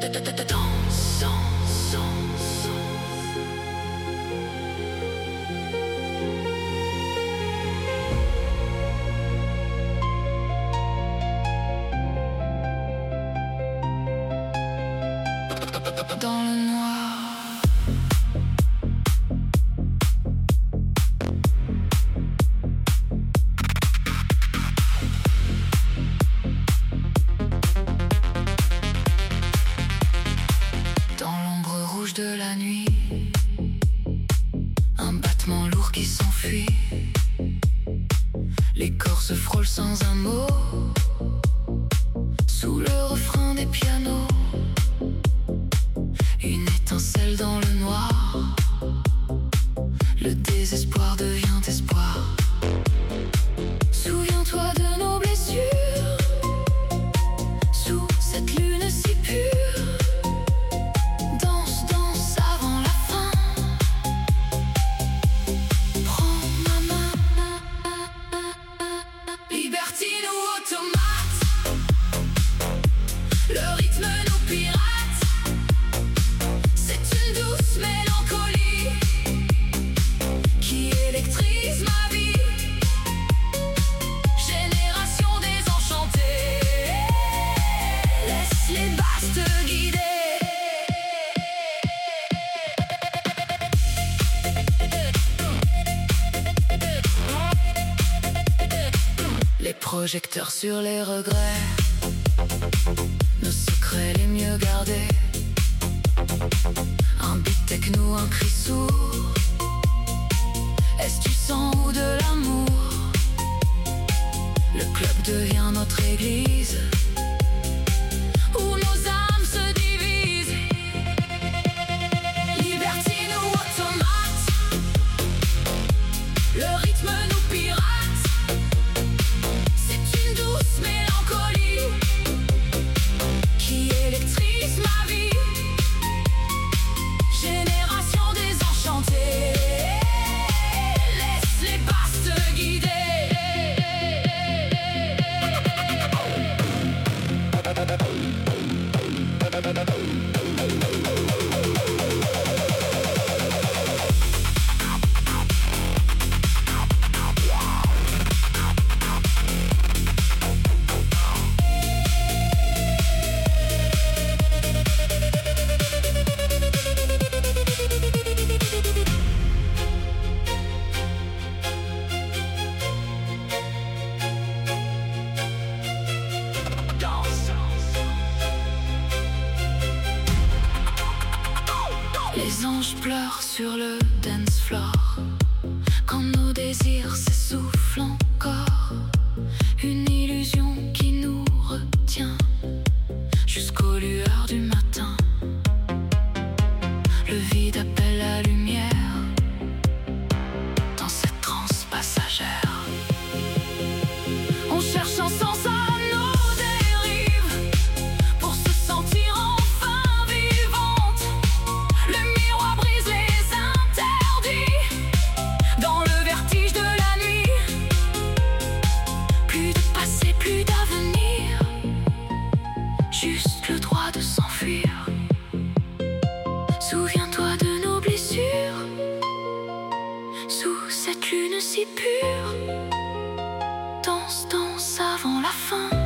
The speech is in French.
Dans le noir. Dans l'ombre rouge de la nuit, un battement lourd qui s'enfuit. Les corps se frôlent sans un mot, sous le refrain des pianos. Une étincelle dans le noir, le désespoir devient espoir. Souviens-toi de nos blessures, sous cette lune si pure. Danse, danse avant la fin. Prends ma main, libertine ou automate, le rythme nous pirate. Les projecteurs sur les regrets, nos secrets les mieux gardés. Un beat techno, un cri sourd. Est-ce du sang ou de l'amour? Le club devient notre église, où nos âmes se divisent. Libertine ou automate, le rythme nous pirate. Les anges pleurent sur le dance floor, quand nos désirs s'essoufflent encore. Une illusion qui nous retient jusqu'aux lueurs du matin. Le vide appelle la lumière dans cette transe passagère. On cherche un sens à nos dérives pour se sentir enfin vivante. Le miroir brise les interdits dans le vertige de la nuit. Plus de passé, plus d'avenir, juste le droit de s'enfuir. Souviens-toi de nos blessures, sous cette lune si pure. Danse, danse avant la fin.